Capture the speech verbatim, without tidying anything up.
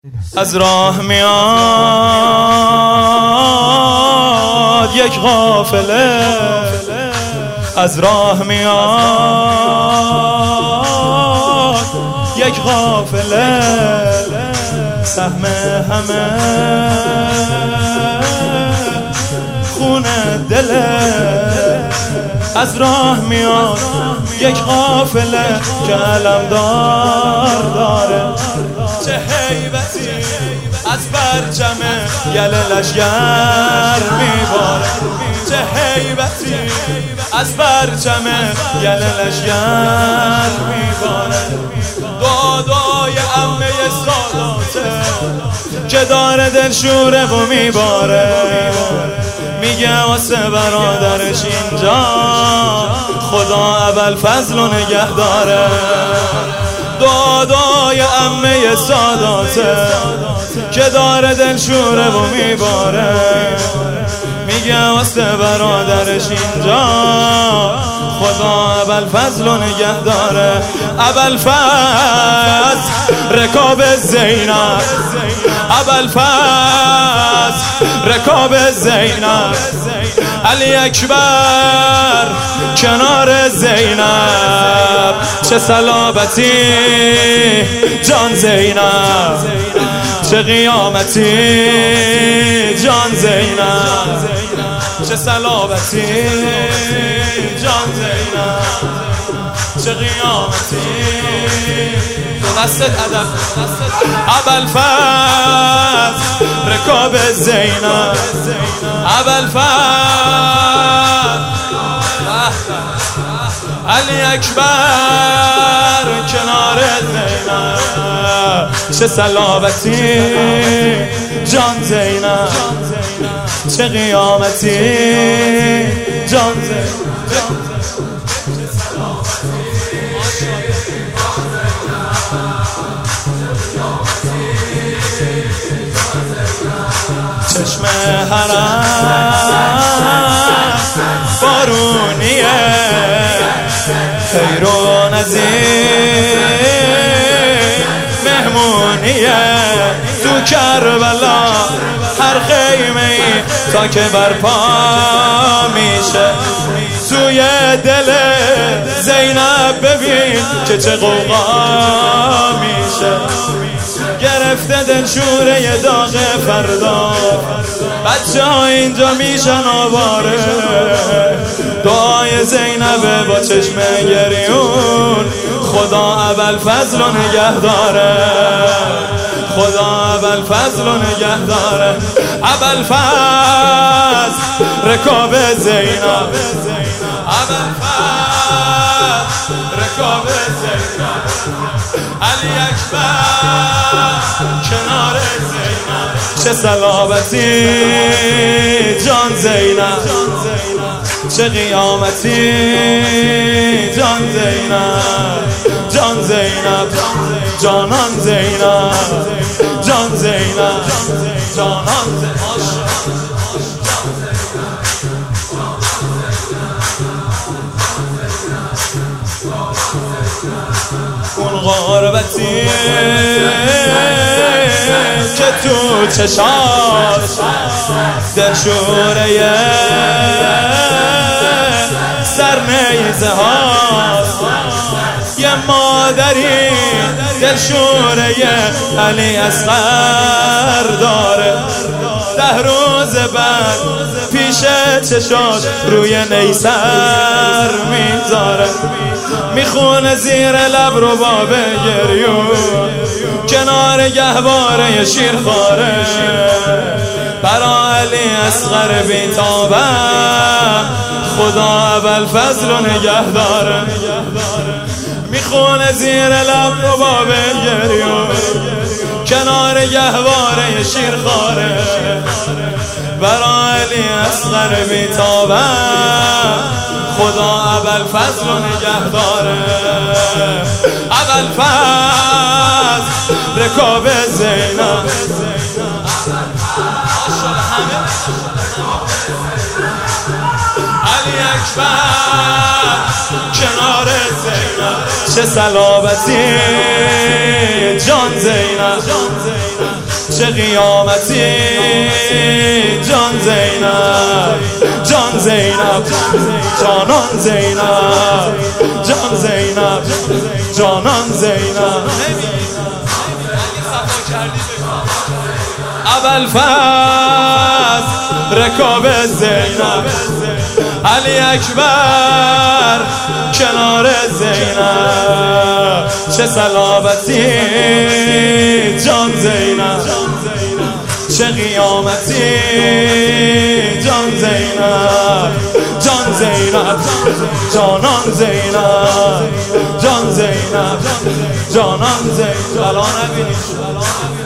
از راه میاد یک قافله، از راه میاد یک قافله، سهم همه خونه دله. از راه میاد یک قافله که علمدار داره، چه هیبتی از برجم یل لشگر میباره، چه هیبتی از برجم یل لشگر میباره. دادای عمه ساداته که داره دلشوره و میباره، میگه واسه برادرش اینجا خدا ابوالفضل و نگه داره. دادای عمه ساداته که داره دلشوره و میباره، میگه واسه برادرش اینجا خدا ابوالفضل و نگه داره. ابوالفضل رکاب زینب، ابوالفضل رکاب زینب، علی اکبر کنار زینب، چه صلابتی جان زینب، چه قیامتی جان زینب، چه صلابتی جان زینب، چه قیامتی. دست ادب ابوالفضل رکاب زینب، ابوالفضل علی اکبر کنار زینب، چه صلابتی جان زینب، چه قیامتی جان زینب. چشم حرم بارونیه، خیر و نظیر مهمونیه، تو کربلا هر خیمه ای تا که برپا میشه، توی دل زینب ببین که چه غوغا میشه. گرفته دلشوره داغ فردا، بچه ها اینجا میشن آواره. دعای زینب با چشم گریون، خدا ابوالفضل و نگه داره، خدا ابوالفضل و نگه داره. ابوالفضل رکاب زینب، ابوالفضل رکاب زینب، علی اکبر کنار زینب، چه صلابتی جان زینب، چه قیامتی جان زینب، جان زینب جانان زینب، جان زینب جانان زینب. اون غربتی که تو چشاش دلشوره سرنیزه هاست، یه مادری دلشوره علی اصغر داره. ده روز بعد پیش چشاش روی نیسر میذاره، میخونه زیر لب رو باب گریون، کنار گهواره شیرخواره. برا علی اصغر بیتابه خدا ابوالفضل و نگه داره، میخونه زیر لب رو باب گریون، کنار گهواره شیرخواره. برا علی اصغر بیتابه خدا ابوالفضل و نگه داره. ابوالفضل رکاب زینب، علی اکبر کنار زینب، چه صلابتی جان زینب، چه قیامتی جان زینب، جان زینب، جانان زینب، جان زینب، جانان زینب. ابوالفضل رکاب زینب، علی اکبر کنار زینب، چه صلابتی جان زینب، چه قیامتی جان زینب، جان زینب، جانان زینب، جان زینب، جانان زینب. الان نبینید